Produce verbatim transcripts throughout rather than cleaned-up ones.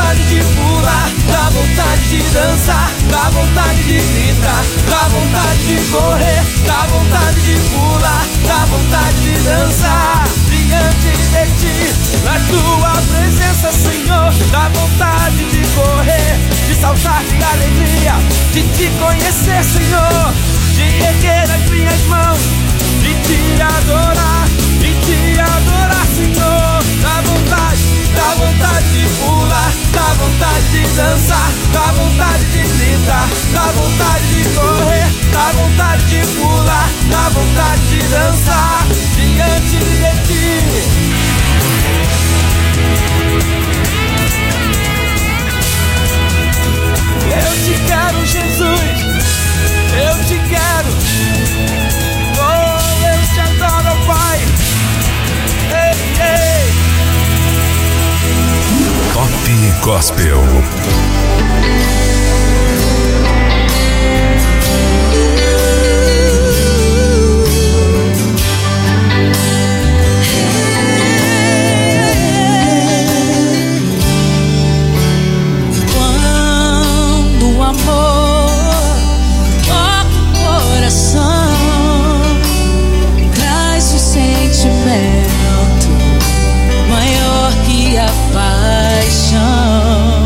vontade de pular, dá vontade de dançar, dá vontade de gritar, dá vontade de correr, dá vontade de pular, dá vontade de dançar diante de ti, na tua presença, Senhor. Dá vontade de correr, de saltar de alegria, de te conhecer, Senhor, de erguer as minhas mãos, de te adorar, de te adorar, Senhor. Dá vontade, dá vontade de pular, dá vontade de dançar, dá vontade de gritar, dá vontade de correr, dá vontade de pular, dá vontade de dançar diante de ti. Eu te quero, Jesus, eu te quero, oh, eu te adoro, Pai. Ei, ei. Top Gospel. Quando o amor toca o coração, traz um sentimento maior que a paixão.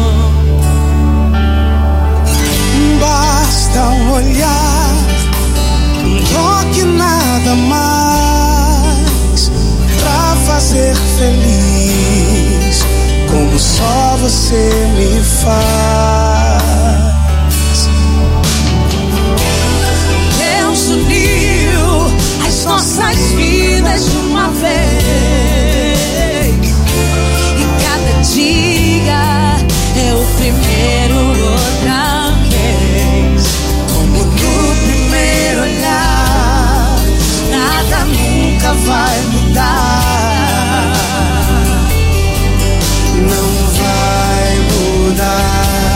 Basta um olhar, um toque, nada mais, pra fazer feliz, como só você me faz. Deus uniu as nossas vidas de uma vez, e cada dia é o primeiro outra vez. Como no primeiro olhar, nada nunca vai mudar. Não vai mudar.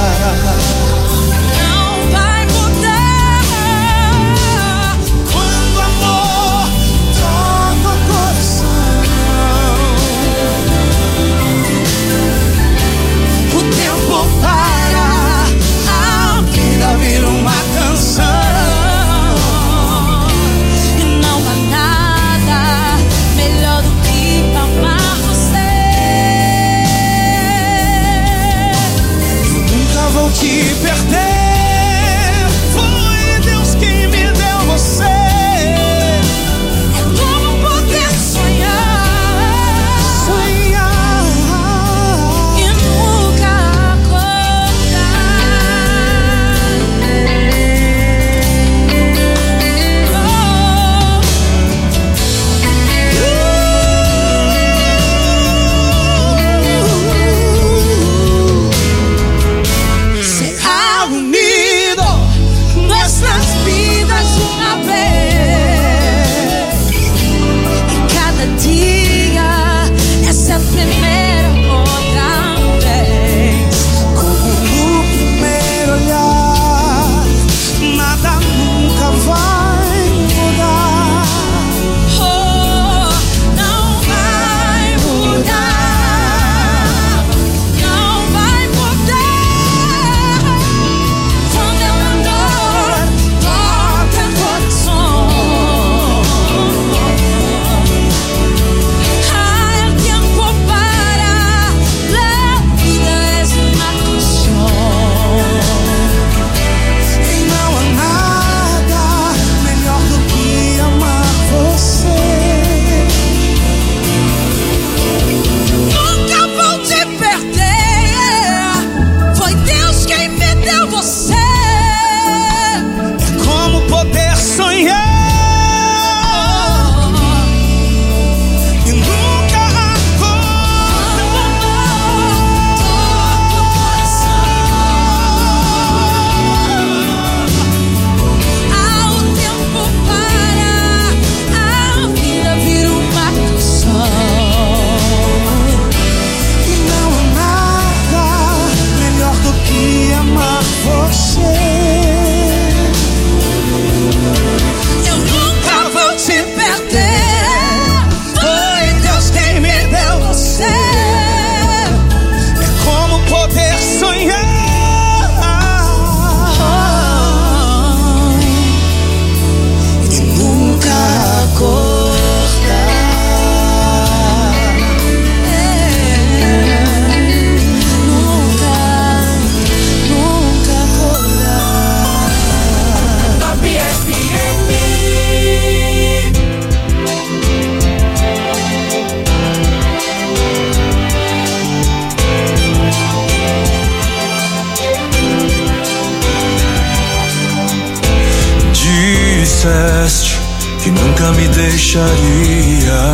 nunca me deixaria.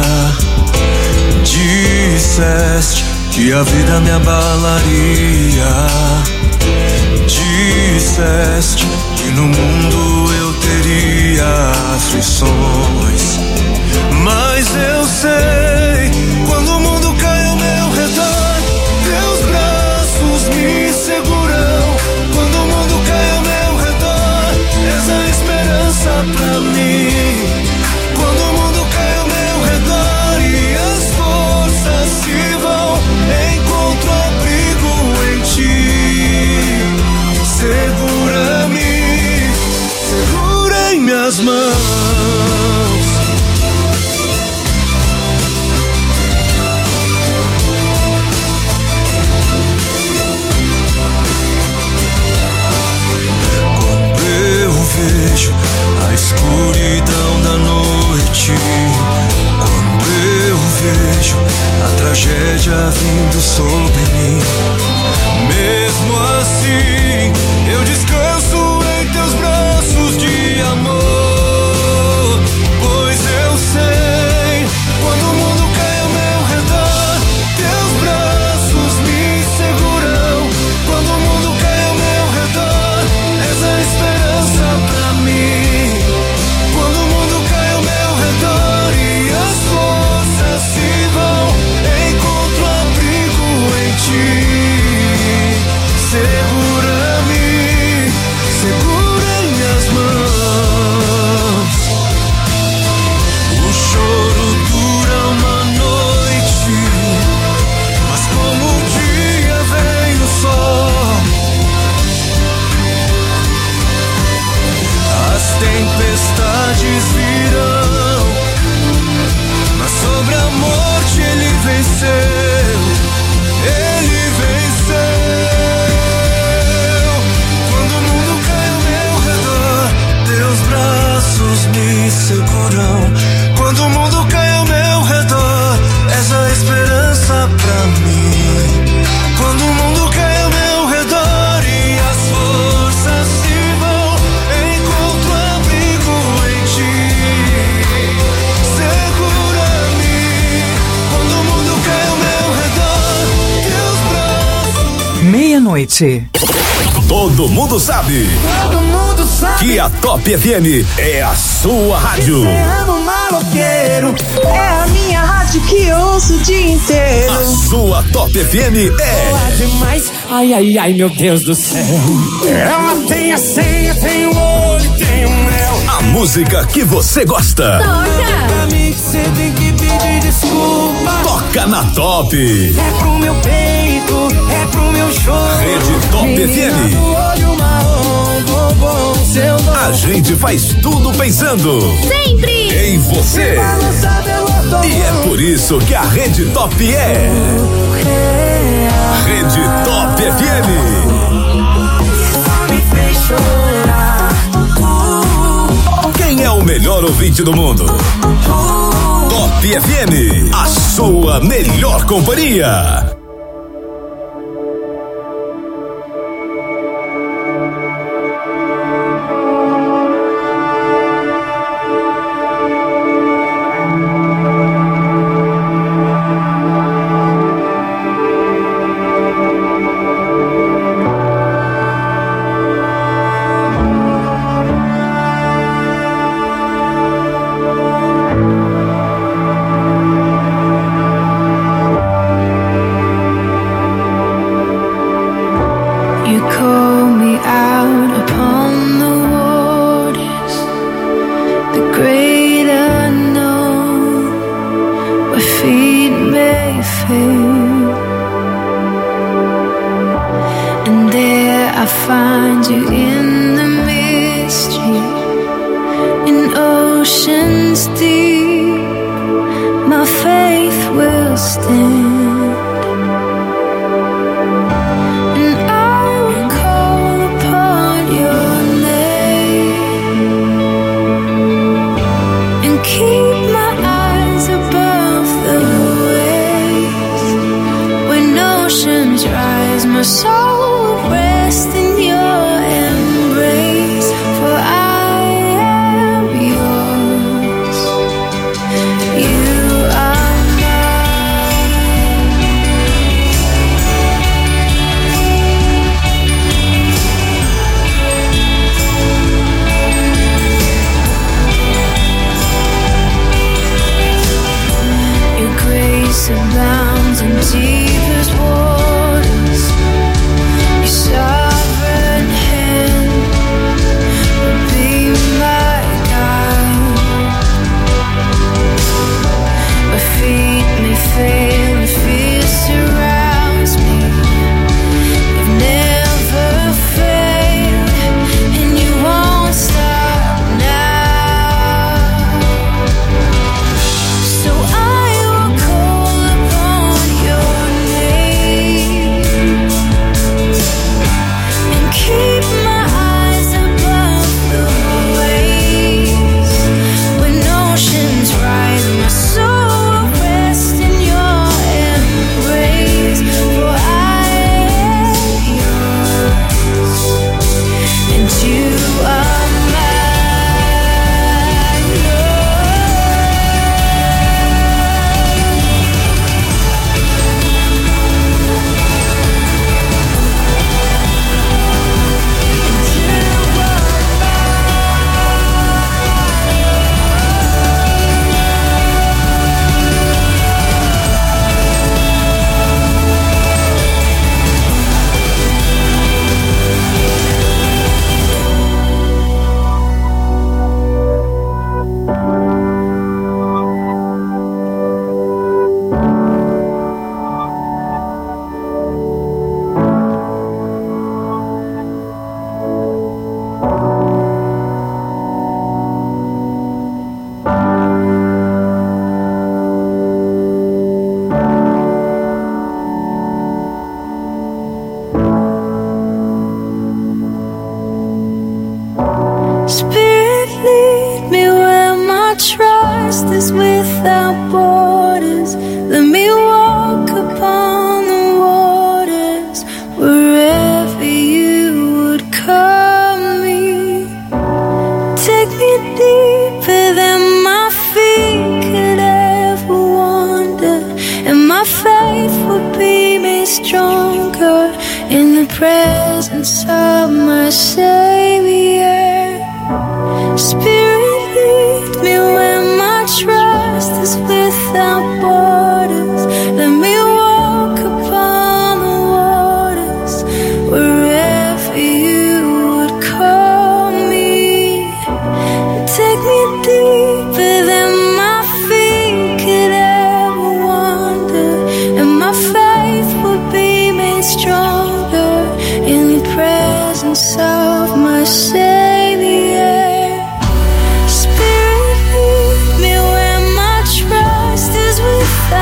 Disseste que a vida me abalaria. Disseste que no mundo eu teria aflições. Mas eu sei, quando o mundo cai ao meu redor, teus braços me seguram. Quando o mundo cai ao meu redor, és a esperança pra mim. Quando o mundo cai ao meu redor e as forças se vão, encontro abrigo em ti. Segura-me, segura em minhas mãos. Quando eu vejo a escuridão da noite, quando eu vejo a tragédia vindo sobre mim, mesmo assim eu descanso em teus braços de amor. Pois eu sei, quando o mundo cai ao meu redor, teus braços me seguram. Quando o mundo cai ao meu redor, és a esperança pra mim. Quando o mundo cai ao meu redor e as forças se vão, encontro abrigo em ti. Segura-me, segura em minhas mãos. O choro dura uma noite, mas como o dia vem o sol, as tempestades virão, mas sobre a morte ele venceu, ele venceu. Quando o mundo cai ao meu redor, teus braços me seguram. Quando o mundo cai ao meu redor, és a esperança pra mim. Quando o mundo cai ao meu redor e as forças se vão, encontro abrigo em ti. Segura-me, quando o mundo cai ao meu redor, teus braços. Meia-noite. Todo mundo sabe Todo mundo sabe que a Top F M é a sua rádio. que amo maloqueiro. É a minha rádio que eu ouço o dia inteiro. A sua Top F M é Boa demais, ai, ai, ai, meu Deus do céu. Ela tem a senha, tem o olho, tem o mel. a música que você gosta. Pra mim que cê tem que pedir desculpa. Toca na Top. É pro meu peito, é pro meu choro. Rede Top F Menina M. do olho marrom, bombom, seu dom. A gente faz tudo pensando Sempre em você. E é por isso que a Rede Top é Rede Top F M. Me fez chorar. Quem é o melhor ouvinte do mundo? Top F M, a sua melhor companhia. deepest waters, your sovereign hand will be my guide. My feet may fail and fear surrounds me. You've never failed and you won't stop now. So I will call upon your name and keep my eyes above the waves. When oceans rise, my soul will rest in your embrace. For I am yours and you are mine. Spirit, lead me where my trust is without borders. Let me walk upon the waters wherever you would call me. Take me deeper than my feet could ever wander, and my faith will be made stronger in the presence of my Savior. Spirit, lead me where my trust is without borders. Let me walk upon the waters wherever you would call me. Take me deeper than my feet could ever wander, and my faith will be made stronger in the presence of my Savior. Spirit, lead me where my trust is without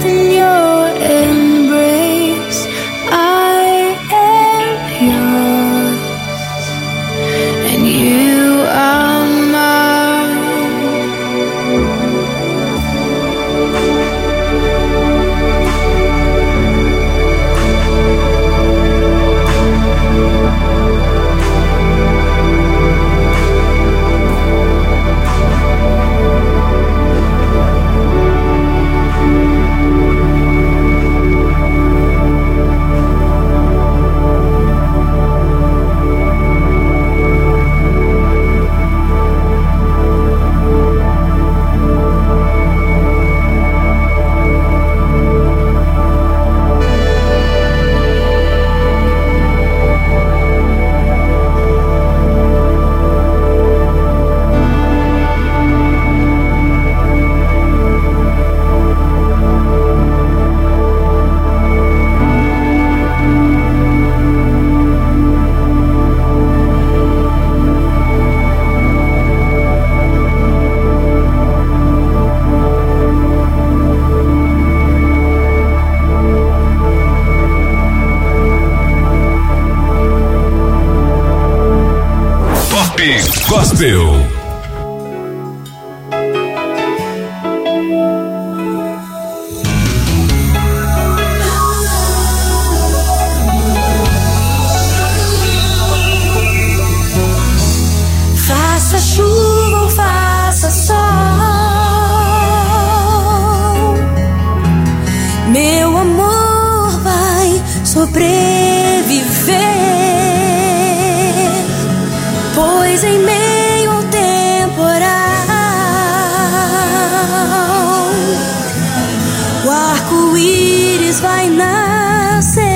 in your embrace. I am yours, and you are mine. Gospel. Faça chuva ou faça sol, meu amor vai sobreviver, pois em meio ao temporal o arco-íris vai nascer.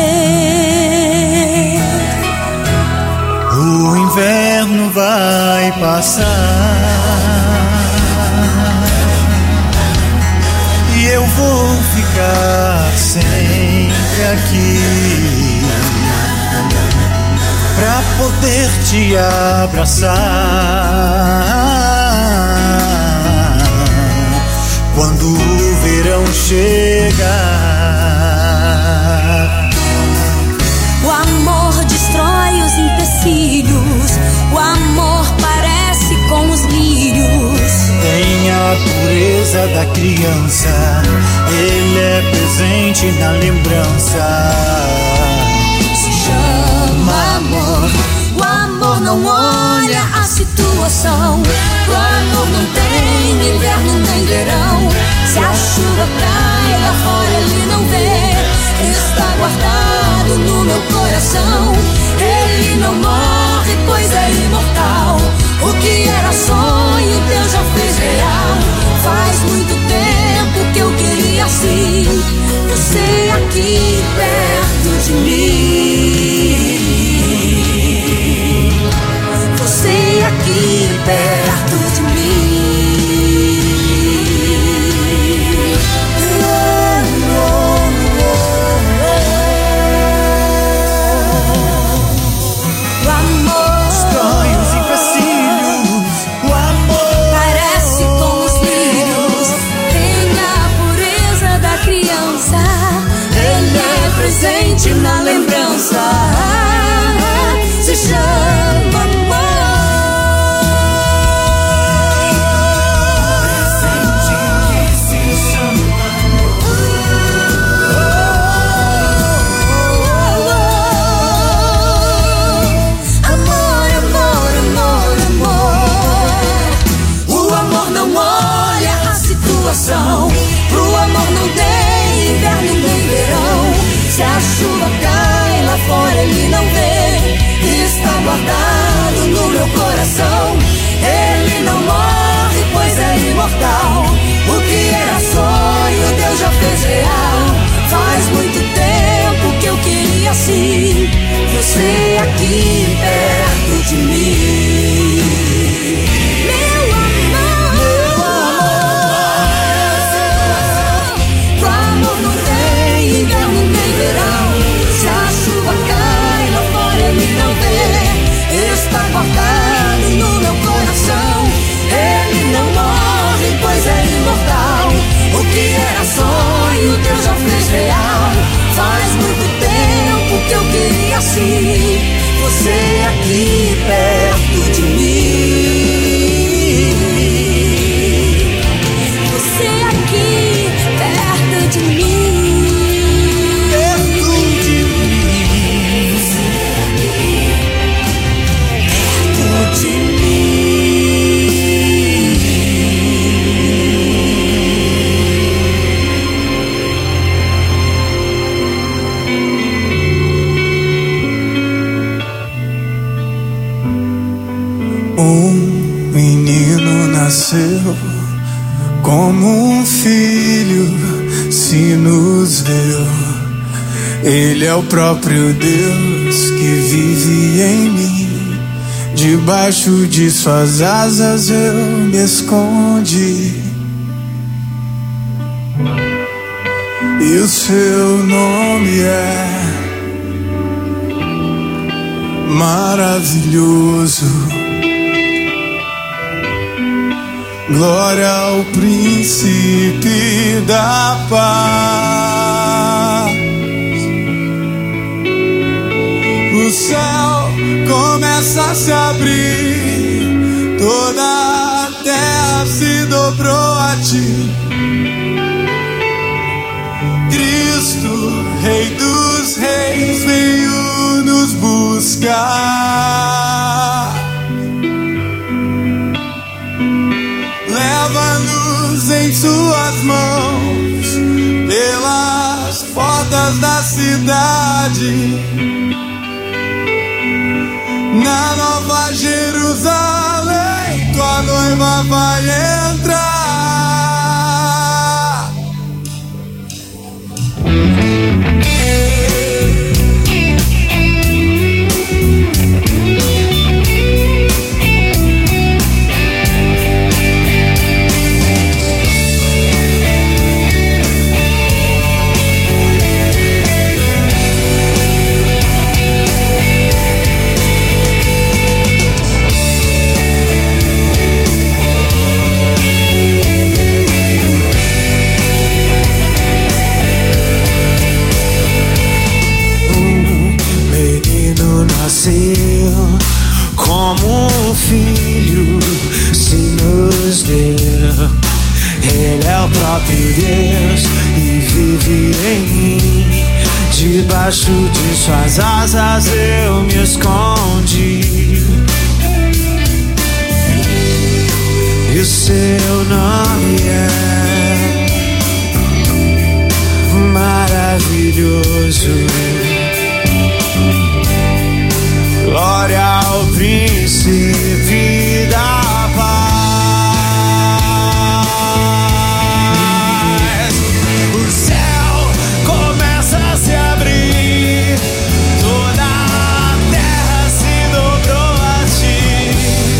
O inverno vai passar e eu vou ficar sempre aqui pra poder te abraçar quando o verão chegar. O amor destrói os empecilhos, o amor parece com os lírios. Tem a pureza da criança, ele é presente na lembrança. Se chama amor, o amor não olha a situação. O amor não tem inverno nem verão. Se a chuva cai lá fora ele não vê, está guardado no meu coração. Ele não morre, pois é imortal. O que era sonho, Deus já fez real. Faz muito tempo que eu queria assim, você aqui perto de mim. Você aqui perto de mim. Destrói os empecilhos, o amor parece com os lírios. aqui, perto de mim. Perto de mim. Perto de Um menino nasceu, como um filho se nos deu. Ele é o próprio Deus que vive em mim. Debaixo de suas asas eu me escondi. E o seu nome é maravilhoso. Glória ao príncipe da paz. O céu começa a se abrir, toda a terra se dobrou a ti. Cristo, Rei dos Reis, veio nos buscar. Leva-nos em suas mãos pelas portas da cidade. Na Nova Jerusalém, tua noiva vai entrar. Como um filho se nos deu. Ele é o próprio Deus e vive em mim. Debaixo de suas asas eu me escondi. E o seu nome é maravilhoso. Glória ao príncipe da paz. O céu começa a se abrir, toda a terra se dobrou a ti.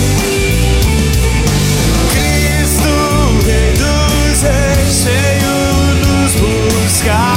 Cristo, Rei dos Reis, veio nos buscar.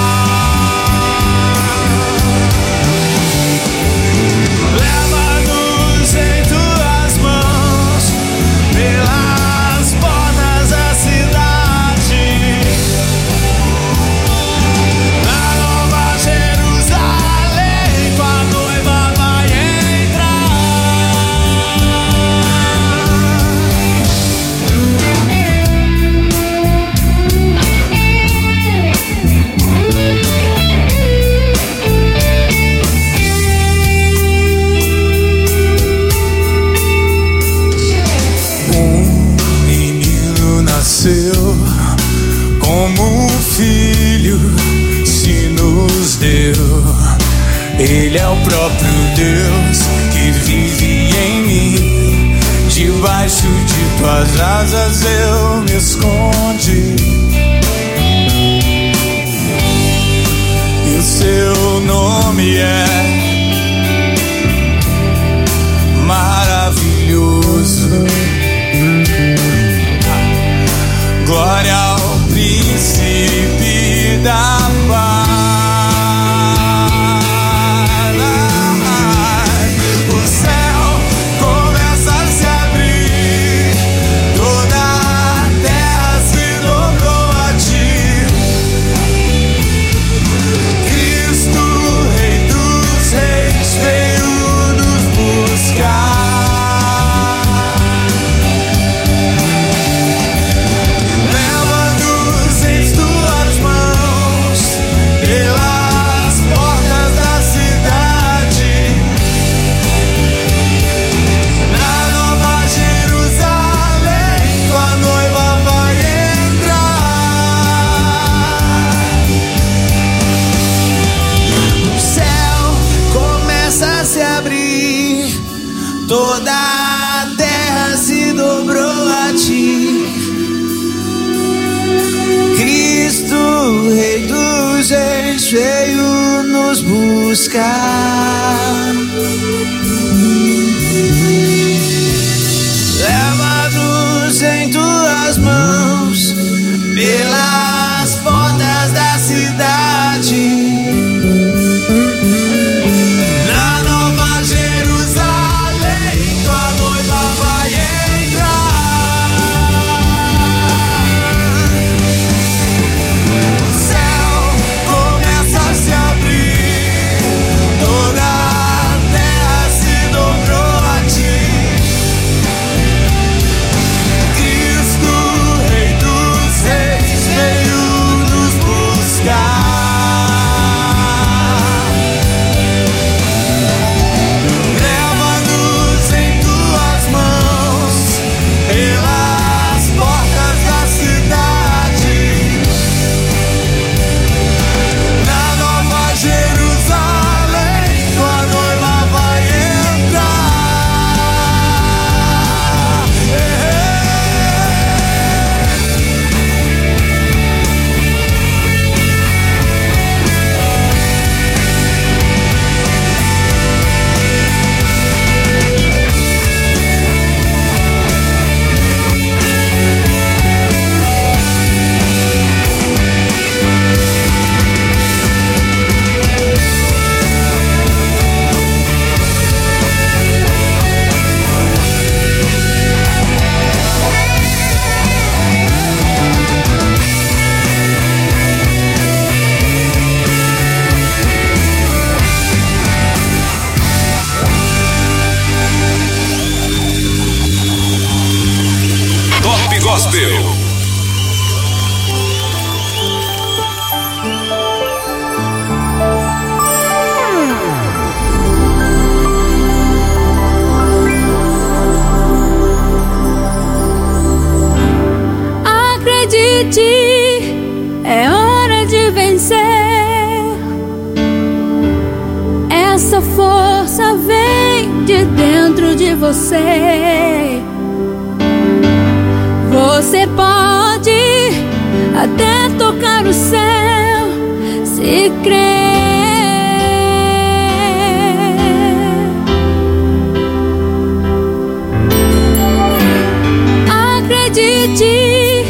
Como um filho se nos deu. Ele é o próprio Deus que vive em mim. Debaixo de tuas asas eu me escondi. E o seu nome é maravilhoso. Glória ao príncipe da paz. O céu começa a se abrir, toda a terra se dobrou a ti. Cristo, Rei dos Reis, veio nos buscar. Leva-nos dos reis veio nos buscar. Leva-nos em tuas mãos pelas portas da cidade. É hora de vencer. Essa força vem de dentro de você. Você pode até tocar o céu se crer. Acredite.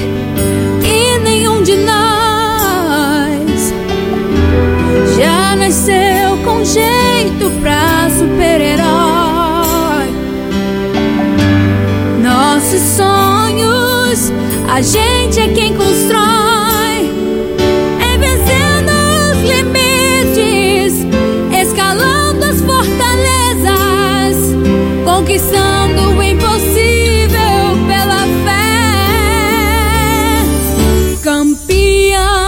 Nasceu com jeito pra super-herói. Nossos sonhos, a gente é quem constrói. É vencendo os limites, escalando as fortalezas, conquistando o impossível pela fé. Campeão.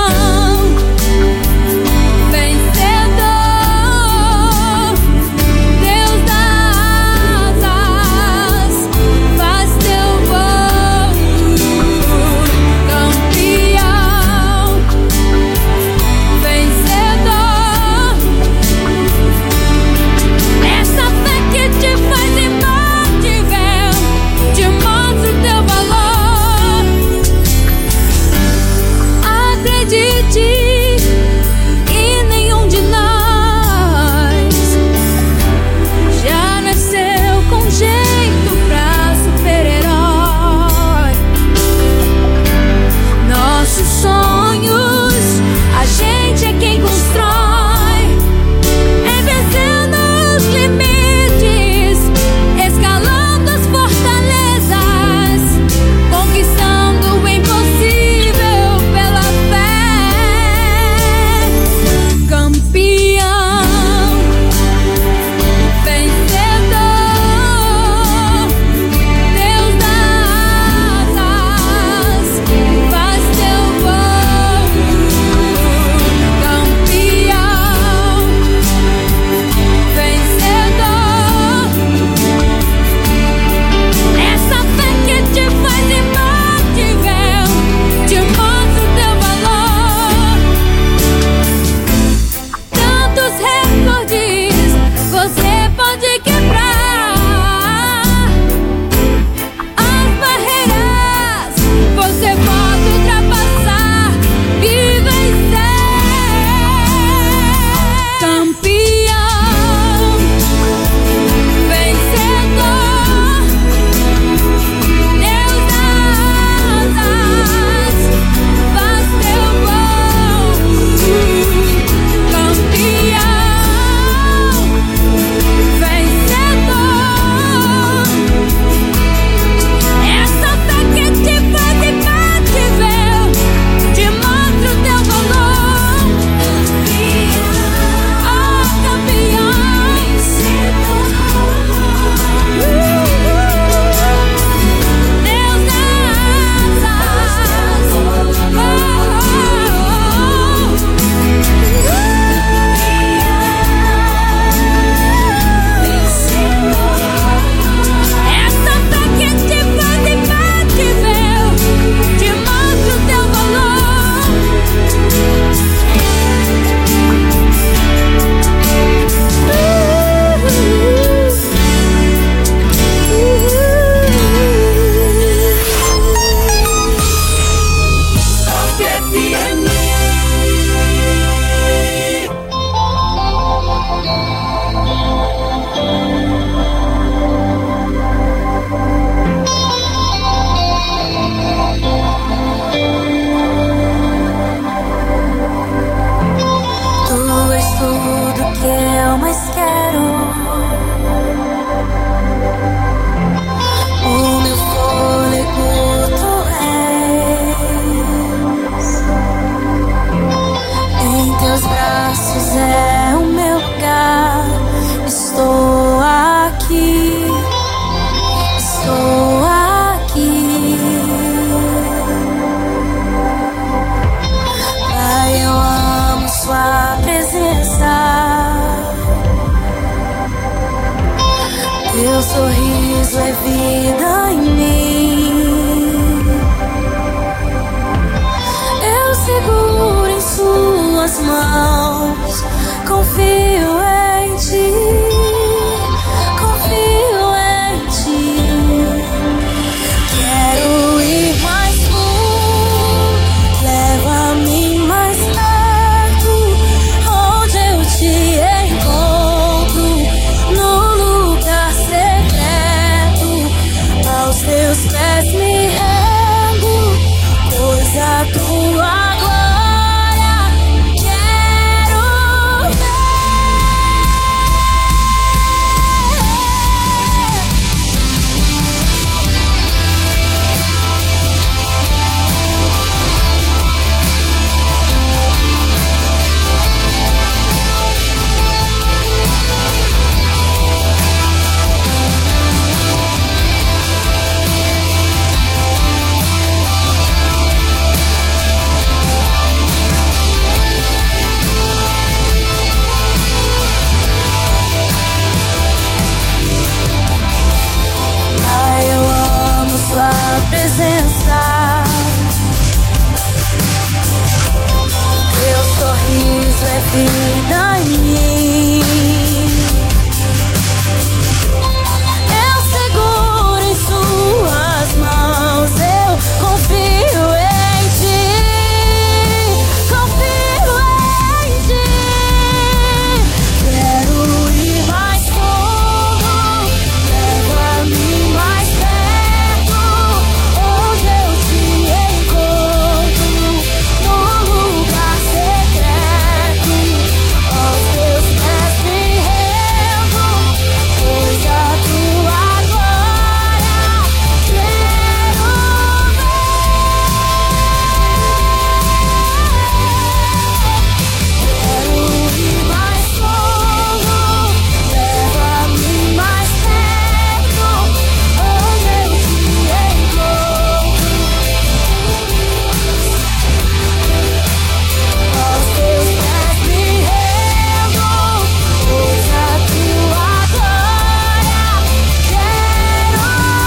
Campeão. sorriso é vida em mim. Eu seguro em suas mãos, confio em ti, confio em ti. Quero ir mais fundo, leva-me mais perto, onde eu te encontro, no lugar secreto. Aos teus pés me rendo, pois a tua presença. Teu sorriso é vida em mim. Eu seguro em suas mãos, eu confio em ti, confio em ti. Quero ir mais fundo, leva-me mais perto, onde eu te encontro, no lugar secreto. Aos teus pés me rendo, pois a tua glória quero ver. Quero ir mais fundo, leva-me mais perto, onde eu te encontro. Aos teus pés me rendo, pois a tua glória quero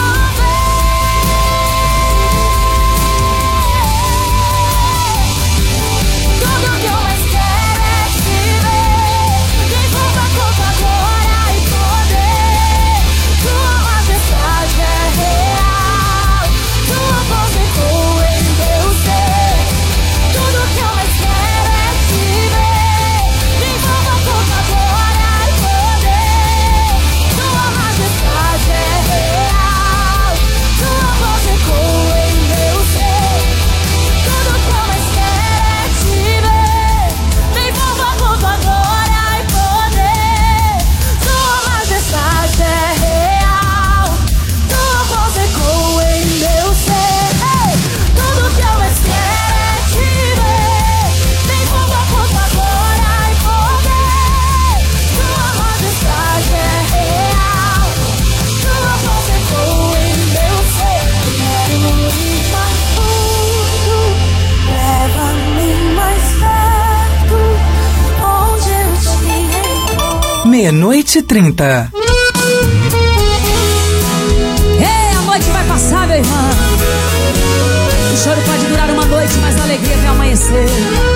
ver. Tudo que eu mais quero é te ver, me envolva com tua glória e poder. Tua majestade é real, tua voz ecoa em meu ser. Tudo que eu mais quero é te ver, me envolva com tua glória e poder. Tua majestade é real, tua voz ecoa em meu ser. Tudo que eu mais quero é te ver, me envolva com tua glória e poder. Tua majestade é real, tua voz ecoa em meu ser. Ei! Tudo que eu mais quero é te ver, me envolva com tua glória e poder. Tua majestade é real, tua voz ecoa em meu ser. Quero ir mais fundo, leva-me mais perto, onde eu te encontro. Meia-noite e trinta. Ei, a noite vai passar, meu irmão. O choro pode durar uma noite, mas a alegria vem amanhecer.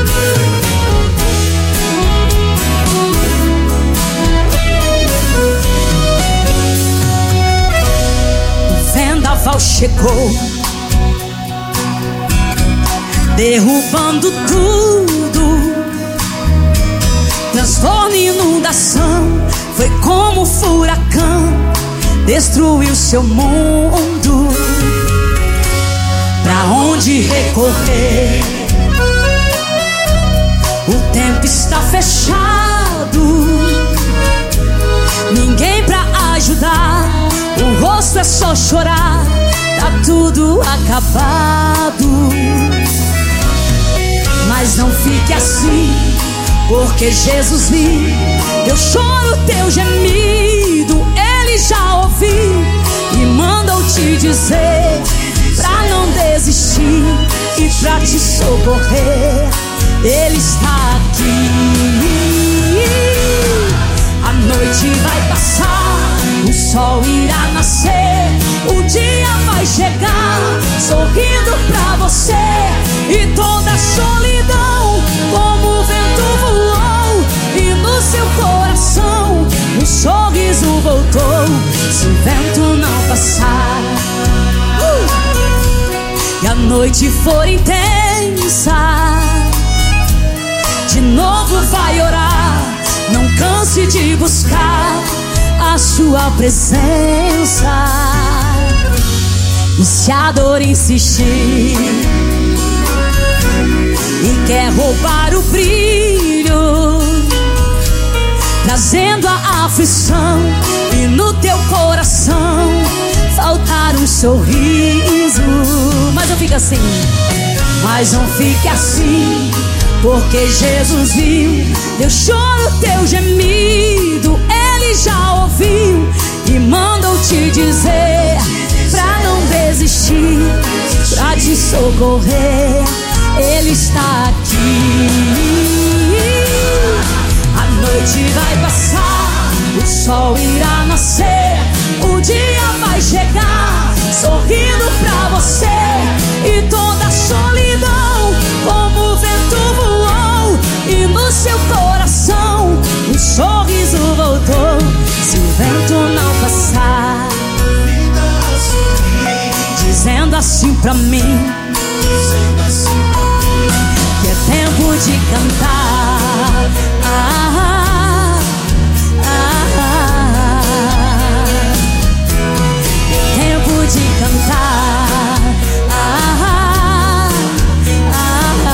O vendaval chegou, derrubando tudo, transtorno e inundação. Foi como um furacão, destruiu seu mundo. Pra onde recorrer? O tempo está fechado, ninguém pra ajudar. O rosto é só chorar, tá tudo acabado. Mas não fique assim, porque Jesus viu teu choro, teu gemido. Ele já ouviu e mandou te dizer pra não desistir e pra te socorrer. Ele está aqui. A noite vai passar, o sol irá nascer, o dia vai chegar, sorrindo pra você. E toda a solidão como o vento voou, e no seu coração um sorriso voltou. Se o vento não passar uh! e a noite for intensa, de novo vai orar. Não canse de buscar a sua presença. E se a dor insistir e quer roubar o brilho, trazendo a aflição, e no teu coração faltar um sorriso, mas não fica assim, mas não fique assim, porque Jesus viu teu choro, teu gemido, Ele já ouviu e mandou te dizer pra não desistir, pra te socorrer, Ele está aqui. A noite vai passar, o sol irá nascer, o dia vai chegar, sorrindo pra você. E toda a solidão como o vento voou, e no seu coração um sorriso voltou. Se o vento não passar, dizendo assim pra mim que é tempo de cantar. Ah, ah, ah, é tempo de cantar. Ah, ah,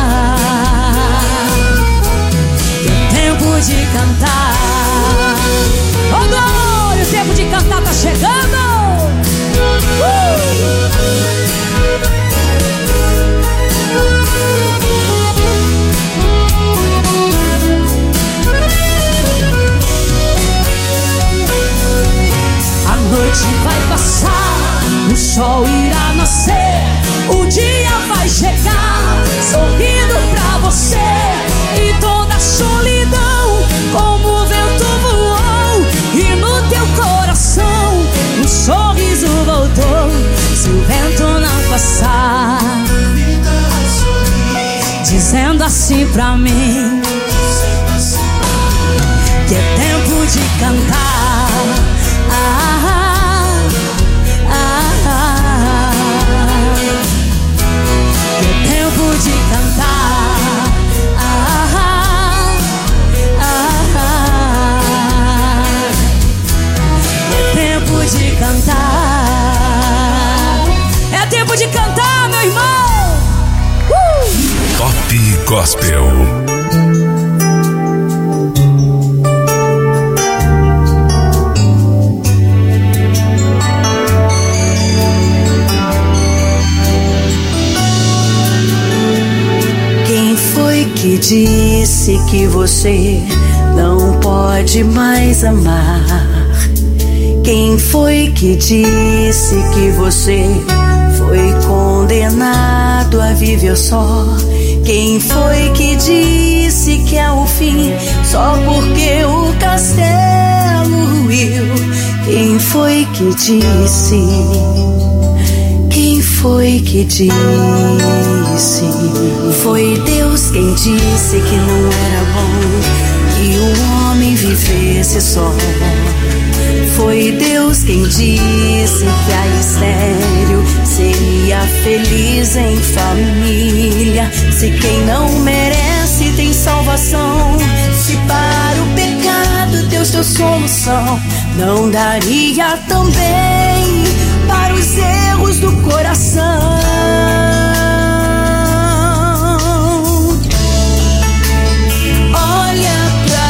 ah, é tempo de cantar. Ô glória, o tempo de cantar tá chegando. Uh! A noite vai passar, o sol irá nascer, o dia vai chegar, sorrindo pra você. E toda a solidão como o vento voou, e no teu coração um sorriso voltou. Se o vento não passar, dizendo assim pra mim que é tempo de cantar. Ah, ah, ah, que é tempo de cantar. Ah, ah, ah, é tempo de cantar. É tempo de cantar, meu irmão. uh! Top Gospel. Que disse que você não pode mais amar? Quem foi que disse que você foi condenado a viver só? Quem foi que disse que é o fim só porque o castelo ruiu? Quem foi que disse? Quem foi que disse? Foi Deus quem disse que não era bom que o homem vivesse só. Foi Deus quem disse que a estéril seria feliz em família. Se quem não merece tem salvação, se para o pecado Deus deu solução, não daria também para os erros do coração. Olha pra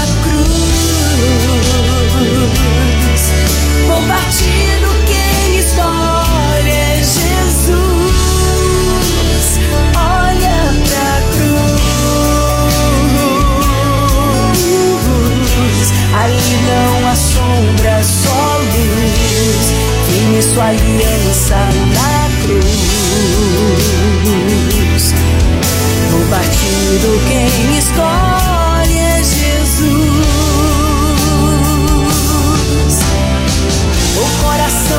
cruz, combatido quem escolhe é Jesus. Olha pra cruz, ali não há sombra, só luz. Firme sua aliança na cruz. No batido quem escolhe é Jesus. O coração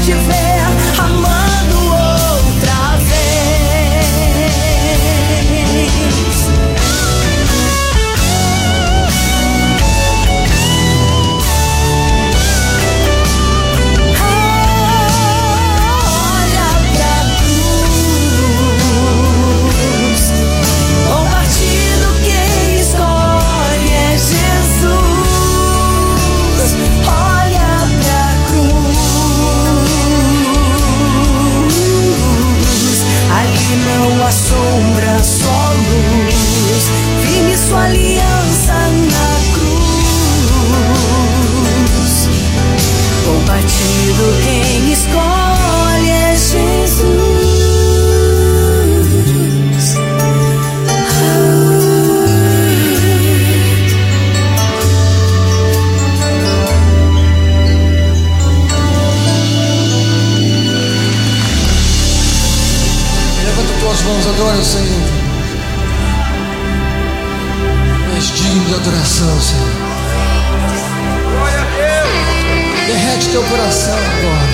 te ver amando outra vez. Olha pra cruz, bom partido quem escolhe é Jesus. Olha pra cruz, ali não há sombra, só luz. Firme sua aliança na cruz. Bom partido quem escolhe é Jesus. Levanta tuas mãos, adora o Senhor. És digno de adoração, Senhor. Derrete teu coração agora.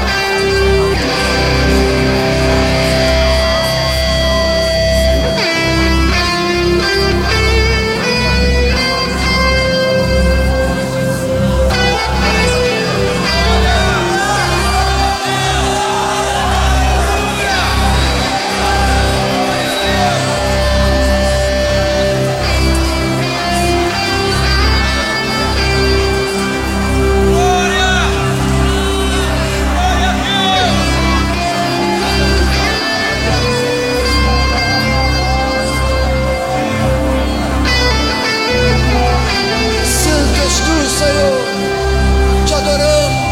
Santo és tu, Senhor. Te adoramos.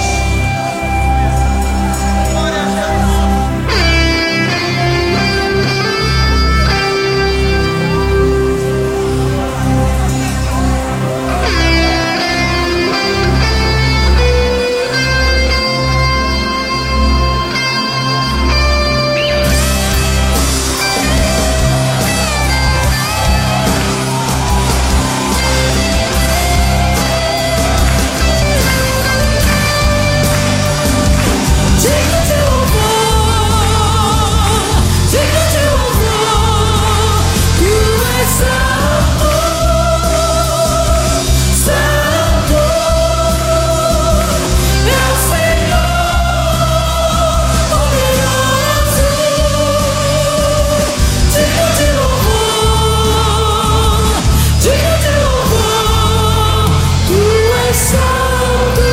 Digno de louvor, digno de louvor, tu és santo, santo, meu Senhor poderoso. Digno de louvor, digno de louvor, tu és santo.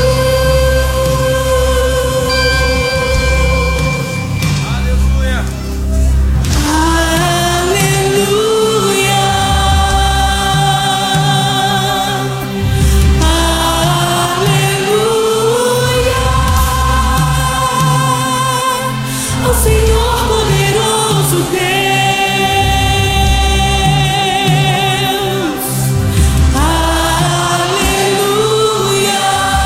Aleluia, aleluia, ao Senhor poderoso Deus. Aleluia,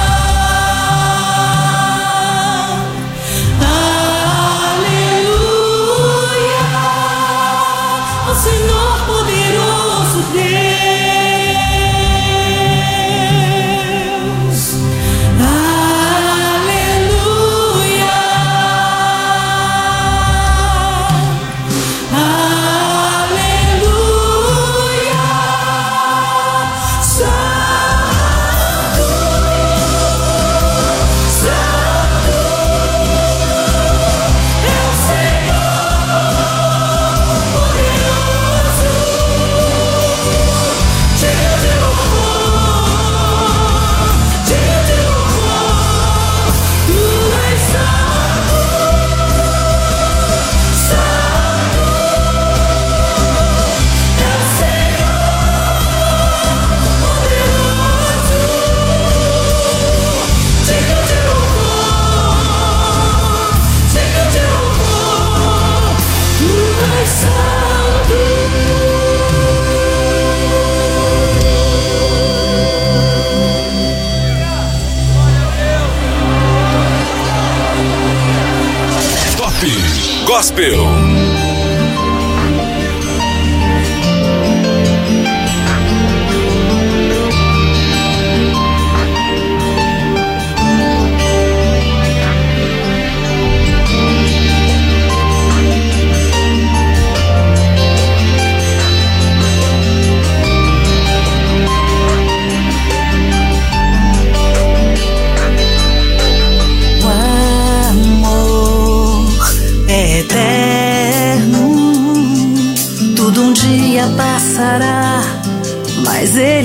aleluia, ao Senhor poderoso Deus. Aleluia, aleluia, santo, santo é o Senhor poderoso. Digno de louvor, digno de louvor, tu és santo, santo é o Senhor poderoso. Digno de louvor, digno de louvor, tu és santo. Top Gospel.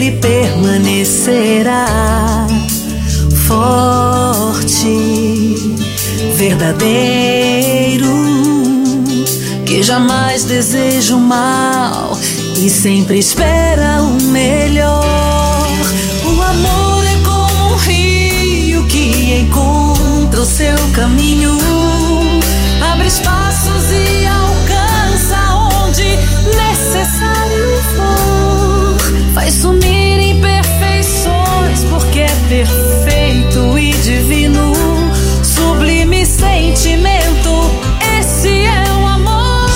ele permanecerá forte, verdadeiro, que jamais deseja o mal e sempre espera o melhor. O amor é como um rio que encontra o seu caminho, abre espaços e alcança onde necessário for, faz sumir imperfeições porque é perfeito e divino, sublime sentimento, esse é o amor.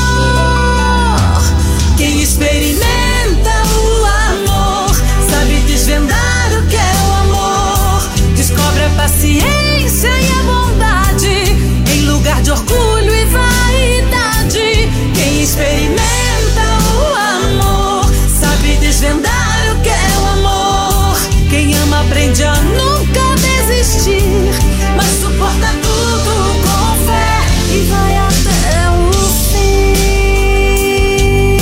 Quem experimenta o amor sabe desvendar o que é o amor, descobre a paciência e a bondade em lugar de orgulho e vaidade. Quem experimenta o amor sabe desvendar o que é o amor. Quem ama aprende a nunca desistir, mas suporta tudo com fé e vai até o fim.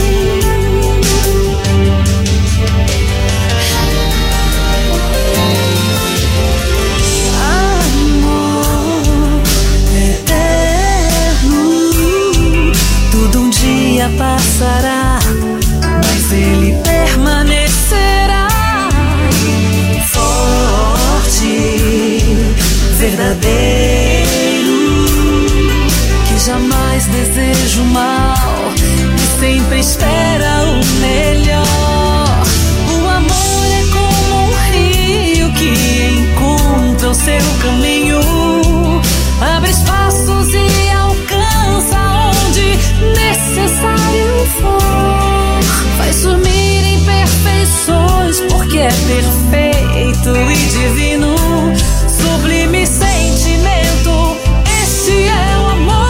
Amor eterno, tudo um dia passará, mas ele permanecerá verdadeiro, que jamais deseja o mal e sempre espera o melhor. O amor é como um rio que encontra o seu caminho, abre espaços e alcança onde necessário for, faz sumir imperfeições porque é perfeito e divino, sublime sentimento, esse é o amor.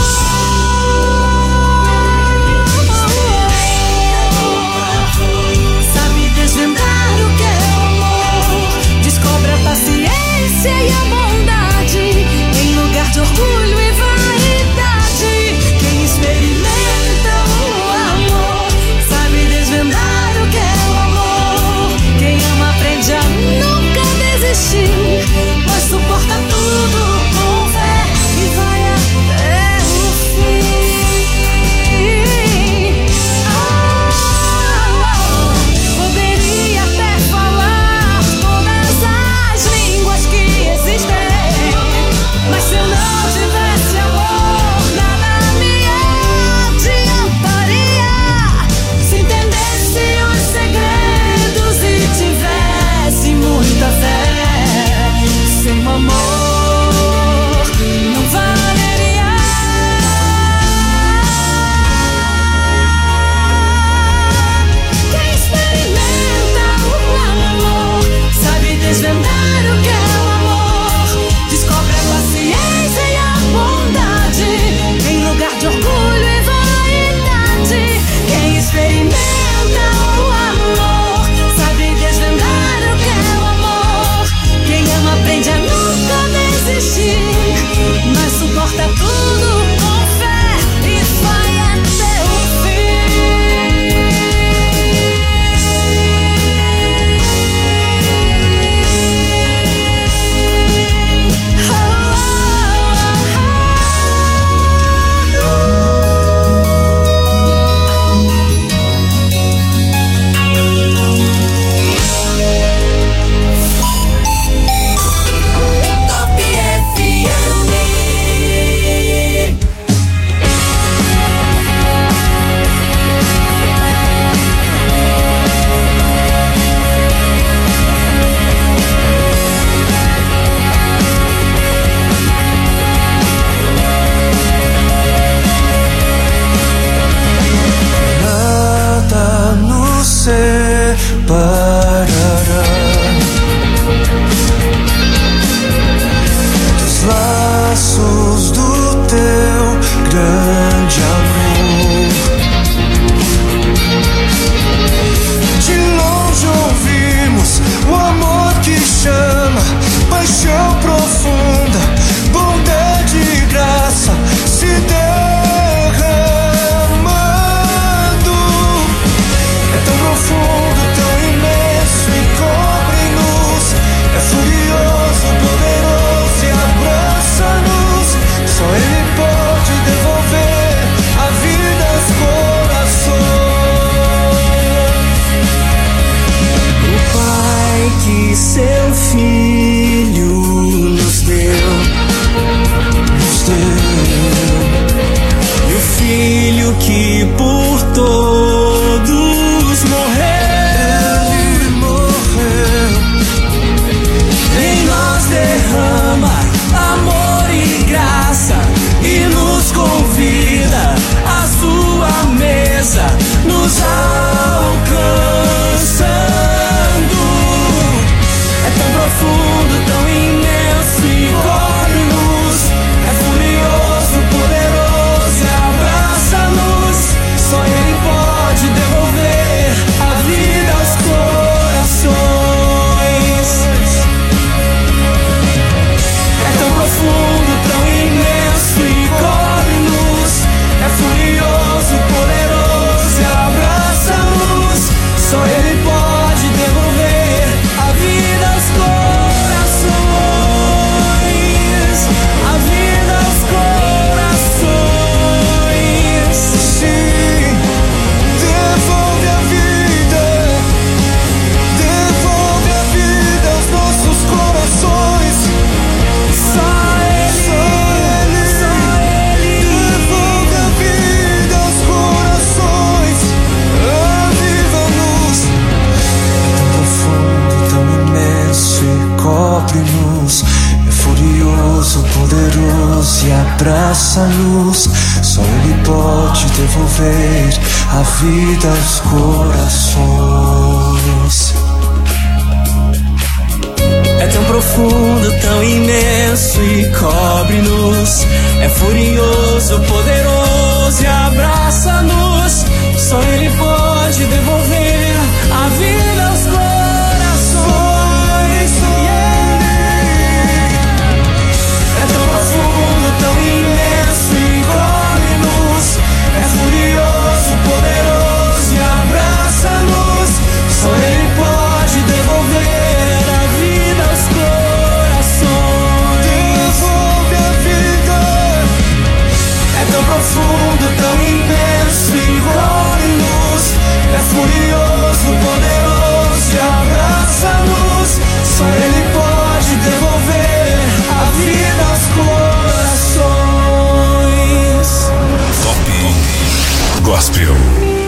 Sabe desvendar o que é o amor, descobre a paciência e a bondade em lugar de orgulho e vaidade. Quem experimenta o amor sabe desvendar o que é o amor. Quem ama aprende a nunca desistir, cobre-nos. É furioso, poderoso e abraça-nos. Só Ele pode devolver a vida aos corações. É tão profundo, tão imenso e cobre-nos. É furioso, poderoso e abraça-nos. Só Ele pode devolver a vida aos corações. É tão profundo, tão imenso e cobre-nos. É furioso, poderoso e abraça-nos. Só Ele pode devolver a vida aos corações. Devolve a vida. É tão profundo, tão imenso e cobre-nos. É furioso, poderoso e abraça-nos. Só Ele pode devolver a vida aos corações. Top Gospel.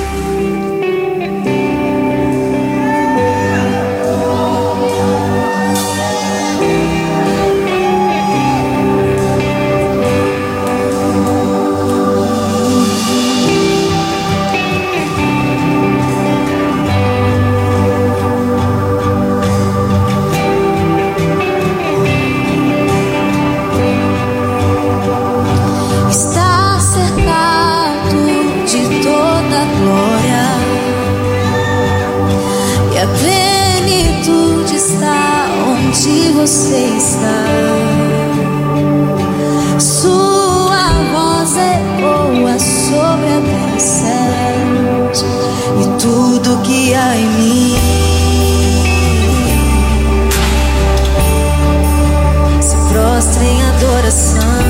Você está, sua voz ecoa sobre a terra e céus, e tudo que há em mim se prostra em adoração.